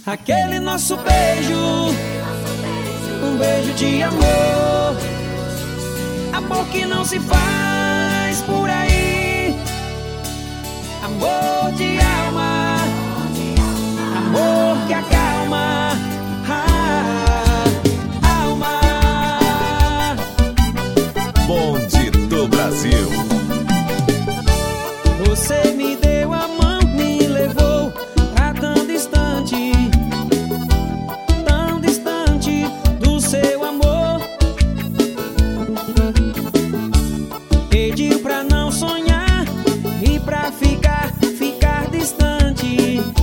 Aquele nosso beijo, um beijo de amor, amor que não se faz por aí, amor de alma, amor que acalma a alma. Bonde do Brasil. Você me deu a mão, me levou pra tão distante do seu amor. Pediu pra não sonhar e pra ficar distante.